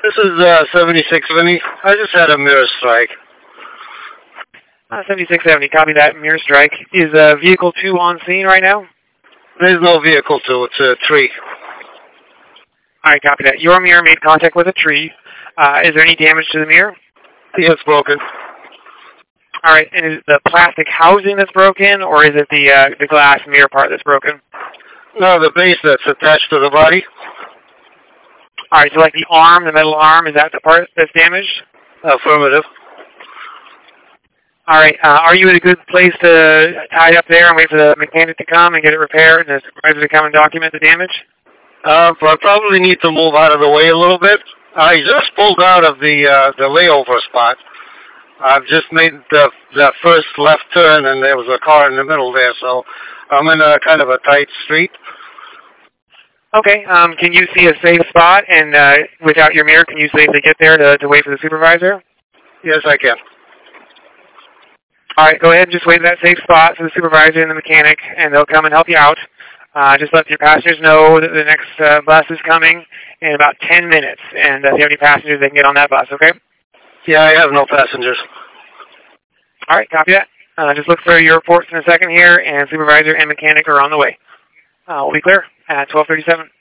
This is 7670. I just had a mirror strike. 7670, copy that. Mirror strike. Is vehicle 2 on scene right now? There's no vehicle 2. It's a tree. All right, copy that. Your mirror made contact with a tree. Is there any damage to the mirror? Yeah, it's broken. All right, and is it the plastic housing that's broken, or is it the glass mirror part that's broken? No, the base that's attached to the body. All right, so like the arm, the metal arm, is that the part that's damaged? Affirmative. All right, are you in a good place to tie up there and wait for the mechanic to come and get it repaired and the supervisor to come and document the damage? I probably need to move out of the way a little bit. I just pulled out of the layover spot. I've just made the first left turn, and there was a car in the middle there, so I'm in a kind of a tight street. Okay, can you see a safe spot, and without your mirror, can you safely get there to wait for the supervisor? Yes, I can. All right, go ahead and just wait in that safe spot for the supervisor and the mechanic, and they'll come and help you out. Just let your passengers know that the next bus is coming in about 10 minutes, and if you have any passengers, they can get on that bus, okay? Yeah, I have no passengers. All right, copy that. Just look for your reports in a second here, and supervisor and mechanic are on the way. We'll be clear at 12:37.